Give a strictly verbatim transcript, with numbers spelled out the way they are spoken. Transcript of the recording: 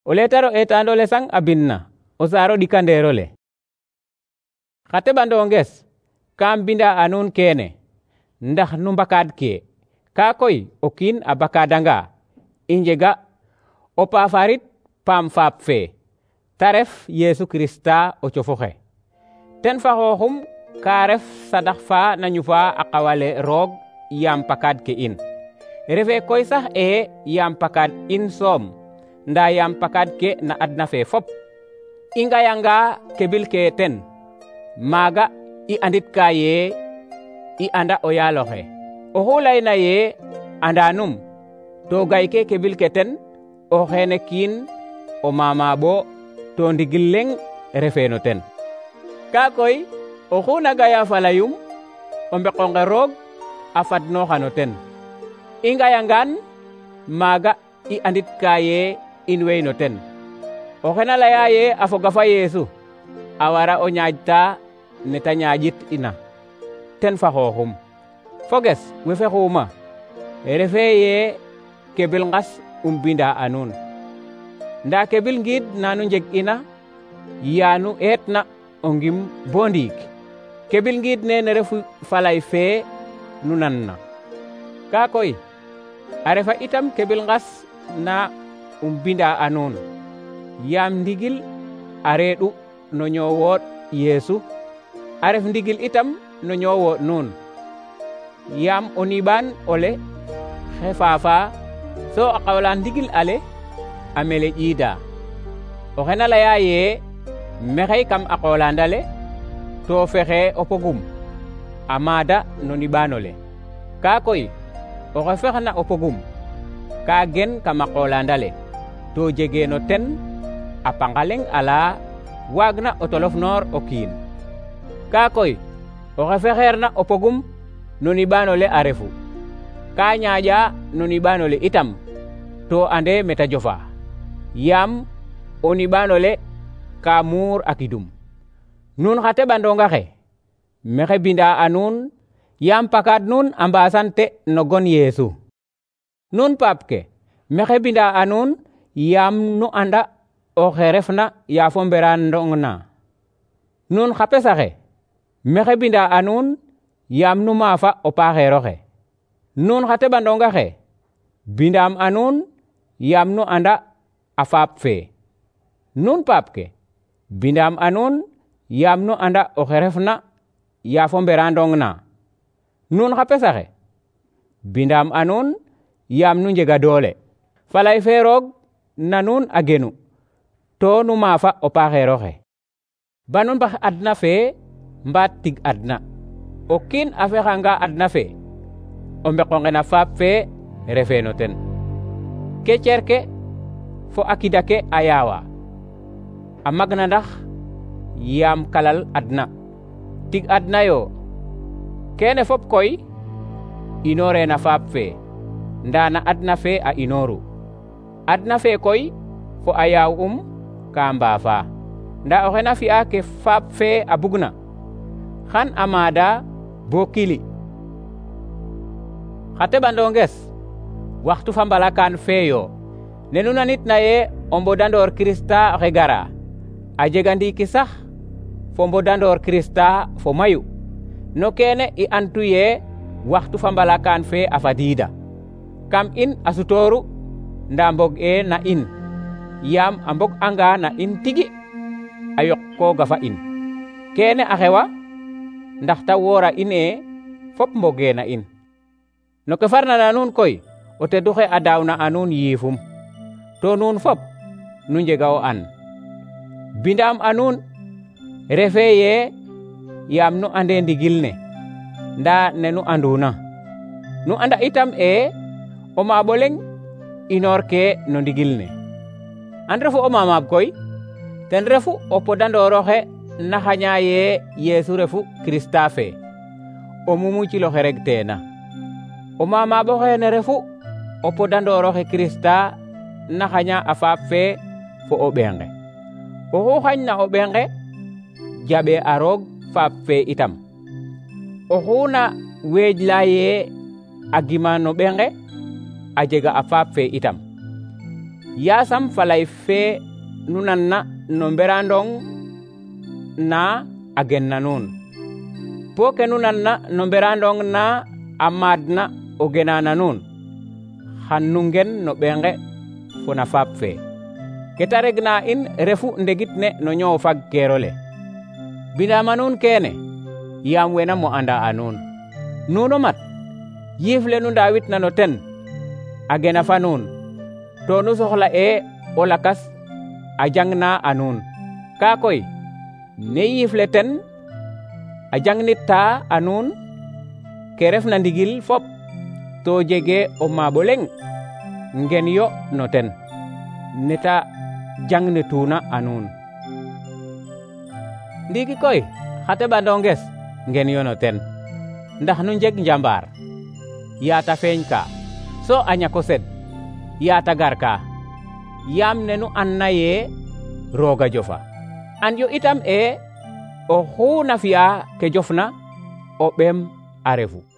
o letaro etandole sang abinna o saro dikanderole. Khate bandonges kam binda anun kene ndax nu mbakad ke ka koy o kiin a bakadanga i njega o pafarit pam faap fe taref Yesu Krista o cofoxe ten fa xooxum ka ref sadax fa nañu fa a qawale roog yam pakad ke in refe koy sax e yam pakad in soom nda yam pakad ke na adna fe fop i ngayanga kebil ke ten maga i andit ka ye i anda o yaaloxe oxu layna ye andanum to gay ke kebil ke ten o xene kiin o mama bo to ndigil leng refe no ten ka koy oxu na gaya falayum o mbeqonge roog a fadnoxano ten i ngayangan maga i andit ka ye in wey no ten o xena laya ye a foga fa Yesu a wara o ñaajta neta ñaajit ina ten fa xooxum foges we fexuma refe ye kebil ngas um binda anun nda kebil ngid nanu njeg ina yanu etna o ngim bo ndiik kebil ngid nene refu falay fe nu nanna ka koy a refa itam kebil ngas na um binda anun yam ndigil a reeɗu no ñowoot Yesu a ref ndigil itam no ñowoot nuun yam o niɓaan ole xe faafa so a qawla ndigil ale a mele ƴiida o xena laya ye mexey kam a qolandale to fexe o pogum a maada no niɓaanole ka koy oxe fexna o pogum ka gen kam a qolandale to jege no ten a pangaleng ala waagna o tolof noor o kiin ka koy oxe fexeerna o pogum no niɓaanole a refu ka ñaaƴa no niɓaanole itam to ande meta jofa yam o niɓaanole ka muur a kidum nun xa teɓandonga xe mexe binda a nuun yam pakad nuun a mbasante no gon Yesu nun paap ke mexe binda a nuun yam nu anda oxe refna yafo mberandong na nun xa pesaxe mexe binda a nuun yam nu maafa o paaxeeroxe nun xa teɓandonga xe bindam a nuun yam nu anda a faap fe nun paap ke bindam a nuun yam nu anda oxe refna yafo mberandong na nun xa pesaxe bindam a nuun yam nu njega doole falay fe roog na nuun a genu to nu maafa o paaxeeroxe banu mbax adna fe mbaat tig adna o kiin a fexanga adna fe o mbeqonge na faap fe refe no ten ke cer ke fo a kida ke a yaawa a magna ndax yam kalal adna tig adna yo kene fop koy inore na faap fe nda na adna fe a inoru adna fe koy fo a yaaw um ka mbaafa nda oxe na fi'a ke faap fe a bugna xan a maada bo kili xa teɓandonges waxtu fa mbalakan feyo ne nu nanitna ye o mbodandoor Krista oxe gara a jega ndiiki sax fo mbodandoor Krista fo mayu no kene i antu ye waxtu fa mbalakan fe a fadiida kam in a sutooru nda mbog e na in yam a mbog anga na in tigi a yok ko gafa in kene a xewa ndax ta woora in e fop mboge na in no ke farna na nuun koy o tedu xe a daawna a nuun yiifum to nuun fop nu njega o an bindam a nuun refe ye yam nu ande ndigil ne nda ne nu anduna nu anda itam e o maabo leng inoor ke no ndigil ne an refu o mamaab koy ten refu o podandooroxe na xaña ye Yesu refu Krista fe o mumuciloxe reg teena o mamaabo xene refu o podandooroxe Krista na xaña a faap fe fo o ɓeenge oxu xañna o ɓeenge jaɓe a roog faap fe itam oxu na weejla ye a gima no ɓeenge a jega a faap fe itam yasam falay fe nunanna no mberandong na agenna nun poke nunanna no mberandong na amadna ogenana nun hannungen no ɓenge fona fap fe keta regna in refu ndegit ne no ñoo fag kerole bindama nun kene yam wena mo anda anun nuno mat yifle nu ndawit na no ten agena fa nun to nu soxla e o lakas a jangna anun ka koy ne yifle ten a jangnit ta anun ke ref na ndigil fop to jege o maabo leng ngen yo no ten neta jangne tuna anun ndiki koy xate bandonges ngen yo no ten ndax nu njeg njambar yata feeñ ka so a ñako sed yata gar ka yam ne nu anna ye roga jofa an yo itam e o xu na fiya ke jofna o ɓeem a refu